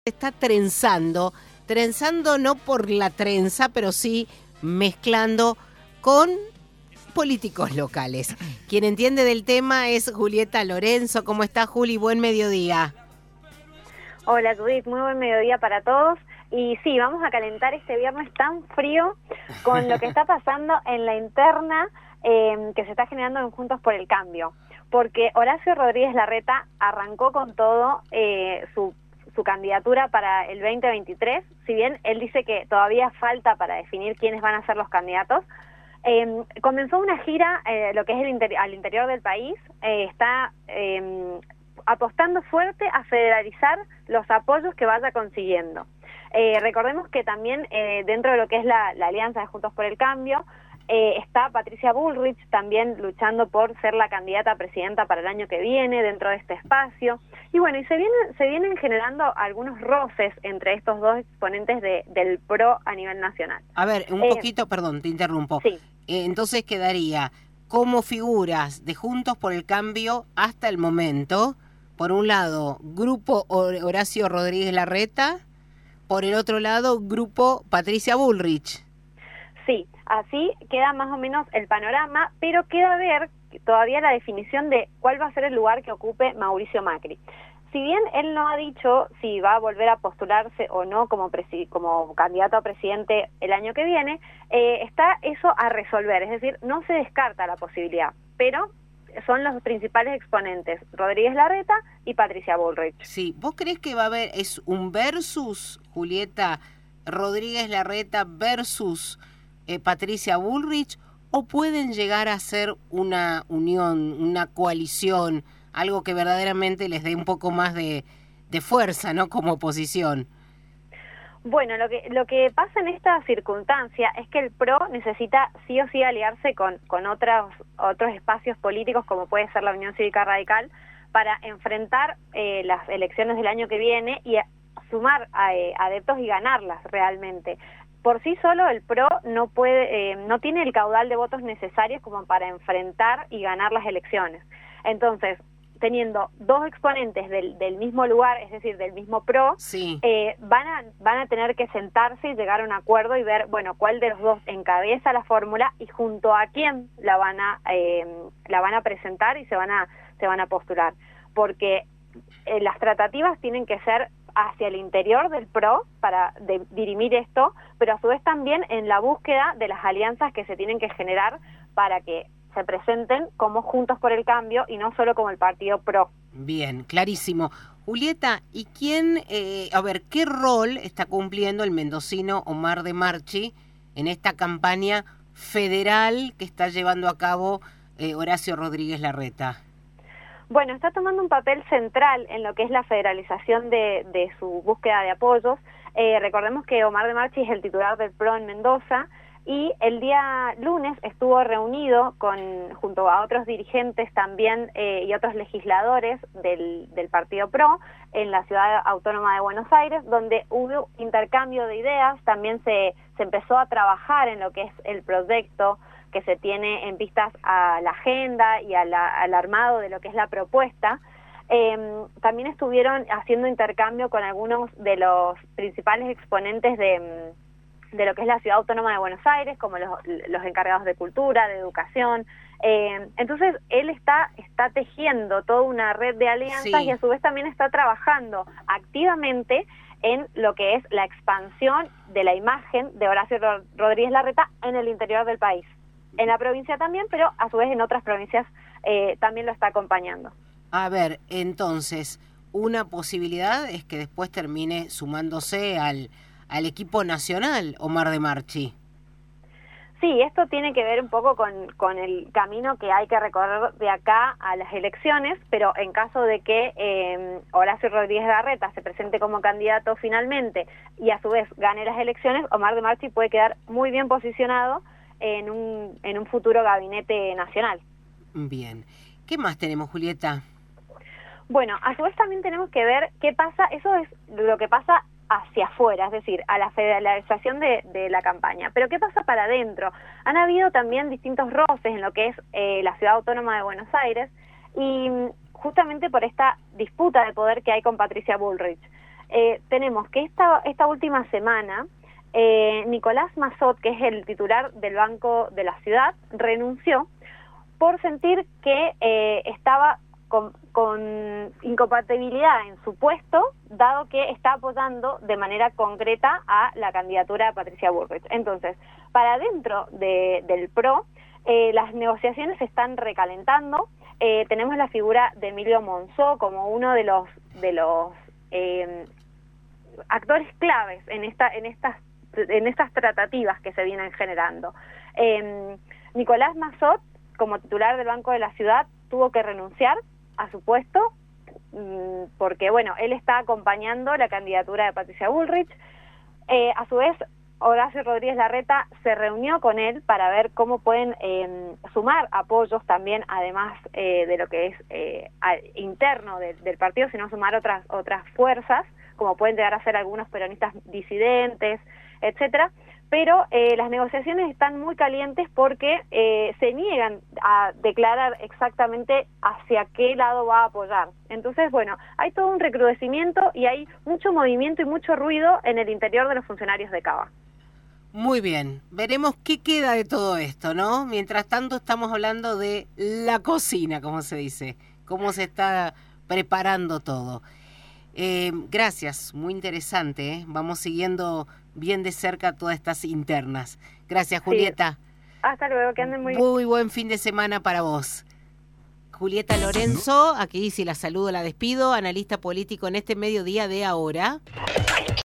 está trenzando no por la trenza, pero sí mezclando con políticos locales. Quien entiende del tema es Julieta Lorenzo. ¿Cómo está, Juli? Buen mediodía. Hola, Judith. Muy buen mediodía para todos. Y sí, vamos a calentar este viernes tan frío con lo que está pasando en la interna que se está generando en Juntos por el Cambio. Porque Horacio Rodríguez Larreta arrancó con todo su candidatura para el 2023. Si bien él dice que todavía falta para definir quiénes van a ser los candidatos, comenzó una gira, lo que es al interior del país, está apostando fuerte a federalizar los apoyos que vaya consiguiendo. Recordemos que también dentro de lo que es la alianza de Juntos por el Cambio, está Patricia Bullrich también luchando por ser la candidata a presidenta para el año que viene dentro de este espacio. Y bueno, y se vienen generando algunos roces entre estos dos exponentes del PRO a nivel nacional. A ver, un poquito, perdón, te interrumpo. Sí. Entonces quedaría como figuras de Juntos por el Cambio hasta el momento, por un lado, Grupo Horacio Rodríguez Larreta, por el otro lado, Grupo Patricia Bullrich. Sí, así queda más o menos el panorama, pero queda ver todavía la definición de cuál va a ser el lugar que ocupe Mauricio Macri. Si bien él no ha dicho si va a volver a postularse o no como candidato a presidente el año que viene, está eso a resolver, es decir, no se descarta la posibilidad, pero son los principales exponentes, Rodríguez Larreta y Patricia Bullrich. Sí, ¿vos crees que va a haber, es un versus, Julieta, Rodríguez Larreta versus Patricia Bullrich, o pueden llegar a ser una unión, una coalición, algo que verdaderamente les dé un poco más de fuerza, ¿no?, como oposición? Bueno, lo que pasa en esta circunstancia es que el PRO necesita sí o sí aliarse con otros espacios políticos, como puede ser la Unión Cívica Radical, para enfrentar las elecciones del año que viene y sumar adeptos y ganarlas realmente. Por sí solo el PRO no tiene el caudal de votos necesarios como para enfrentar y ganar las elecciones. Entonces, teniendo dos exponentes del mismo lugar, es decir, del mismo PRO, sí, van a tener que sentarse y llegar a un acuerdo y ver, bueno, cuál de los dos encabeza la fórmula y junto a quién la van a presentar y se van a postular. Porque las tratativas tienen que ser hacia el interior del PRO para dirimir esto, pero a su vez también en la búsqueda de las alianzas que se tienen que generar para que se presenten como Juntos por el Cambio y no solo como el partido PRO. Bien, clarísimo. Julieta, ¿y qué rol está cumpliendo el mendocino Omar de Marchi en esta campaña federal que está llevando a cabo Horacio Rodríguez Larreta? Bueno, está tomando un papel central en lo que es la federalización de su búsqueda de apoyos. Recordemos que Omar de Marchi es el titular del PRO en Mendoza y el día lunes estuvo reunido junto a otros dirigentes también y otros legisladores del partido PRO en la ciudad autónoma de Buenos Aires, donde hubo intercambio de ideas, también se empezó a trabajar en lo que es el proyecto que se tiene en vistas a la agenda y al armado de lo que es la propuesta. También estuvieron haciendo intercambio con algunos de los principales exponentes de lo que es la Ciudad Autónoma de Buenos Aires, como los encargados de cultura, de educación. Entonces, él está tejiendo toda una red de alianzas, sí, y a su vez también está trabajando activamente en lo que es la expansión de la imagen de Horacio Rodríguez Larreta en el interior del país. En la provincia también, pero a su vez en otras provincias también lo está acompañando. A ver, entonces, una posibilidad es que después termine sumándose al equipo nacional Omar de Marchi. Sí, esto tiene que ver un poco con el camino que hay que recorrer de acá a las elecciones, pero en caso de que Horacio Rodríguez Larreta se presente como candidato finalmente y a su vez gane las elecciones, Omar de Marchi puede quedar muy bien posicionado en un futuro gabinete nacional. Bien. ¿Qué más tenemos, Julieta? Bueno, a su vez también tenemos que ver qué pasa, eso es lo que pasa hacia afuera, es decir, a la federalización de la campaña. Pero ¿qué pasa para adentro? Han habido también distintos roces en lo que es la Ciudad Autónoma de Buenos Aires y justamente por esta disputa de poder que hay con Patricia Bullrich. tenemos que esta última semana Nicolás Massot, que es el titular del Banco de la Ciudad, renunció por sentir que estaba con incompatibilidad en su puesto, dado que está apoyando de manera concreta a la candidatura de Patricia Bullrich. Entonces, para dentro del PRO, las negociaciones se están recalentando. Tenemos la figura de Emilio Monzó como uno de los actores claves en estas tratativas que se vienen generando. Nicolás Massot, como titular del Banco de la Ciudad, tuvo que renunciar a su puesto porque, bueno, él está acompañando la candidatura de Patricia Bullrich. A su vez, Horacio Rodríguez Larreta se reunió con él para ver cómo pueden sumar apoyos también, además de lo que es interno del partido, sino sumar otras fuerzas, como pueden llegar a ser algunos peronistas disidentes, etcétera. Pero las negociaciones están muy calientes porque se niegan a declarar exactamente hacia qué lado va a apoyar. Entonces, bueno, hay todo un recrudecimiento y hay mucho movimiento y mucho ruido en el interior de los funcionarios de Cava. Muy bien, veremos qué queda de todo esto, ¿no? Mientras tanto estamos hablando de la cocina, como se dice, cómo se está preparando todo. Gracias, muy interesante, ¿eh? Vamos siguiendo bien de cerca todas estas internas. Gracias, Julieta. Sí. Hasta luego, que anden muy bien. Muy buen fin de semana para vos. Julieta Lorenzo, aquí si la saludo, la despido, analista político en este mediodía de Ahora.